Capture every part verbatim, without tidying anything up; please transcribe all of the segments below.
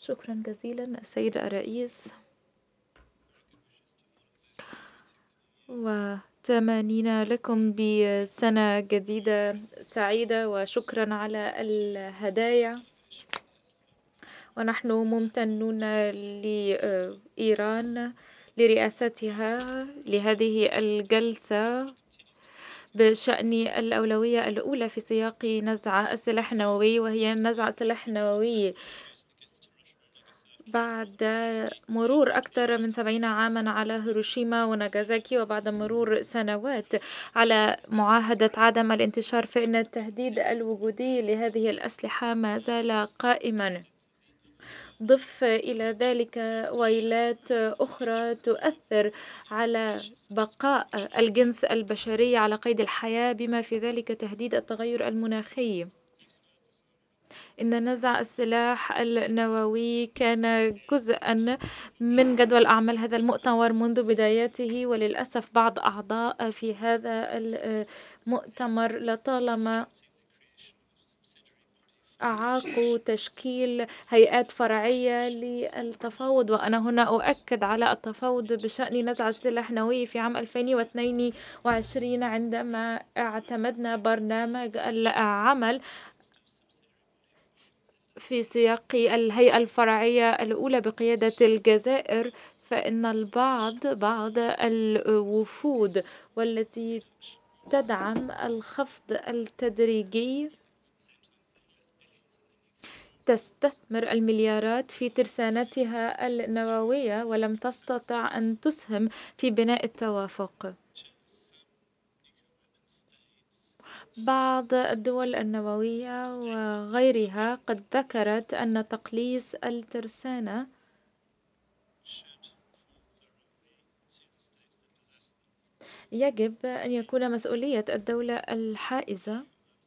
شكرا جزيلا السيد الرئيس، وتمانين لكم بسنة جديدة سعيدة، وشكرا على الهدايا. ونحن ممتنون لإيران لرئاستها لهذه الجلسة بشأن الأولوية الأولى في سياق نزع السلاح النووي، وهي نزع السلاح النووي بعد مرور أكثر من سبعين عاما على هيروشيما وناغازاكي، وبعد مرور سنوات على معاهدة عدم الانتشار، فإن التهديد الوجودي لهذه الأسلحة ما زال قائما. ضف إلى ذلك ويلات أخرى تؤثر على بقاء الجنس البشري على قيد الحياة، بما في ذلك تهديد التغير المناخي. إن نزع السلاح النووي كان جزءا من جدول أعمال هذا المؤتمر منذ بدايته، وللأسف بعض أعضاء في هذا المؤتمر لطالما أعاقوا تشكيل هيئات فرعية للتفاوض. وأنا هنا أؤكد على التفاوض بشأن نزع السلاح النووي في عام ألفين واثنين وعشرين، عندما اعتمدنا برنامج العمل في سياق الهيئة الفرعية الأولى بقيادة الجزائر. فإن البعض بعض الوفود والتي تدعم الخفض التدريجي تستثمر المليارات في ترسانتها النووية، ولم تستطع أن تسهم في بناء التوافق. بعض الدول النووية وغيرها قد ذكرت أن تقليص الترسانة يجب أن يكون مسؤولية الدولة الحائزة،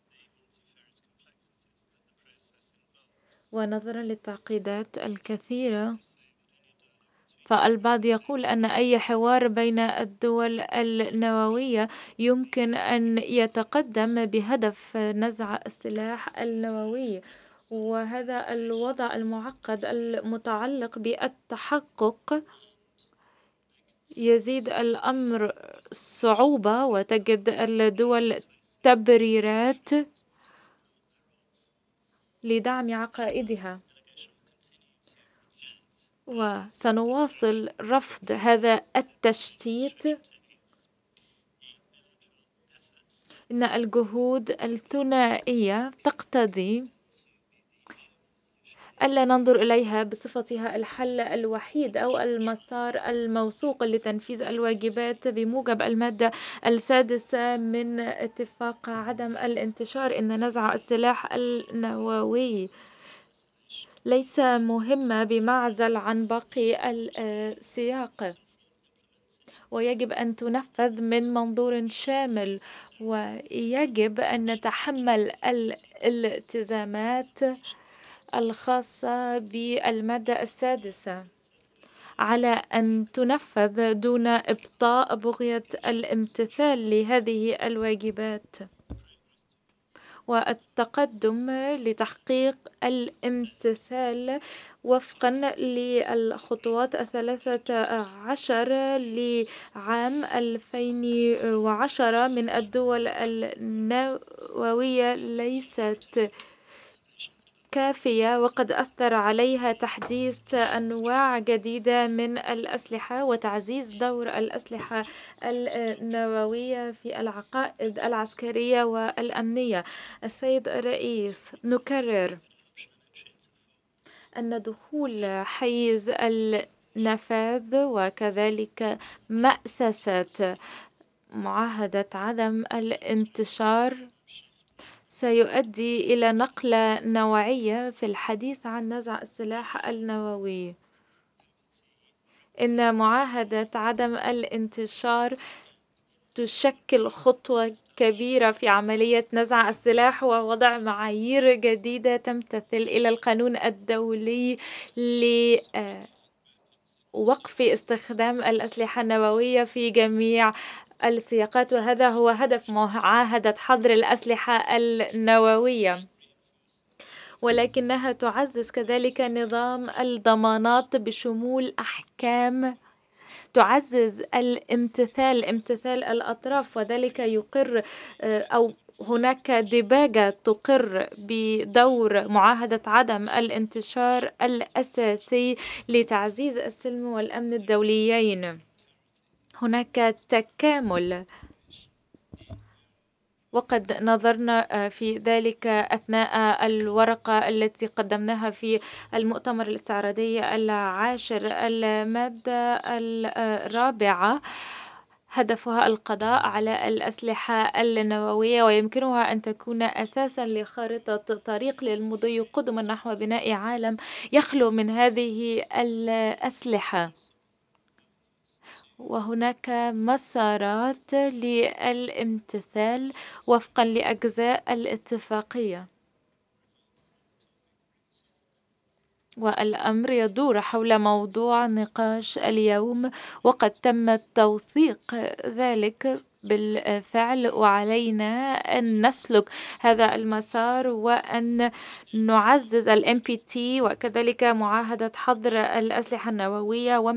ونظرا للتعقيدات الكثيرة، فالبعض يقول أن أي حوار بين الدول النووية يمكن أن يتقدم بهدف نزع السلاح النووي. وهذا الوضع المعقد المتعلق بالتحقق يزيد الأمر صعوبة، وتجد الدول تبريرات لدعم عقائدها. وسنواصل رفض هذا التشتيت. إن الجهود الثنائية تقتضي ألا ننظر إليها بصفتها الحل الوحيد أو المسار الموثوق لتنفيذ الواجبات بموجب المادة السادسة من اتفاق عدم الانتشار. إن نزع السلاح النووي ليس مهمة بمعزل عن باقي السياق، ويجب أن تنفذ من منظور شامل، ويجب أن نتحمل الالتزامات الخاصة بالمادة السادسة على أن تنفذ دون إبطاء بغية الامتثال لهذه الواجبات والتقدم لتحقيق الامتثال وفقا للخطوات الثلاثة عشر لعام ألفين وعشرة من الدول النووية ليست كافية، وقد أثر عليها تحديث أنواع جديدة من الأسلحة وتعزيز دور الأسلحة النووية في العقائد العسكرية والأمنية. السيد الرئيس، نكرر أن دخول حيز النفاذ وكذلك مأسسة معاهدة عدم الانتشار سيؤدي إلى نقلة نوعية في الحديث عن نزع السلاح النووي. إن معاهدة عدم الانتشار تشكل خطوة كبيرة في عملية نزع السلاح ووضع معايير جديدة تمتثل إلى القانون الدولي لوقف استخدام الأسلحة النووية في جميع السياقات، وهذا هو هدف معاهدة حظر الأسلحة النووية. ولكنها تعزز كذلك نظام الضمانات بشمول أحكام تعزز الامتثال امتثال الأطراف، وذلك يقر أو هناك دباجة تقر بدور معاهدة عدم الانتشار الأساسي لتعزيز السلم والأمن الدوليين. هناك تكامل، وقد نظرنا في ذلك أثناء الورقة التي قدمناها في المؤتمر الاستعراضي العاشر. المادة الرابعة هدفها القضاء على الأسلحة النووية، ويمكنها أن تكون أساسا لخارطة طريق للمضي قدما نحو بناء عالم يخلو من هذه الأسلحة. وهناك مسارات للامتثال وفقا لأجزاء الاتفاقية، والأمر يدور حول موضوع نقاش اليوم، وقد تم توثيق ذلك بالفعل، وعلينا أن نسلك هذا المسار وأن نعزز ال إم بي تي وكذلك معاهدة حظر الأسلحة النووية.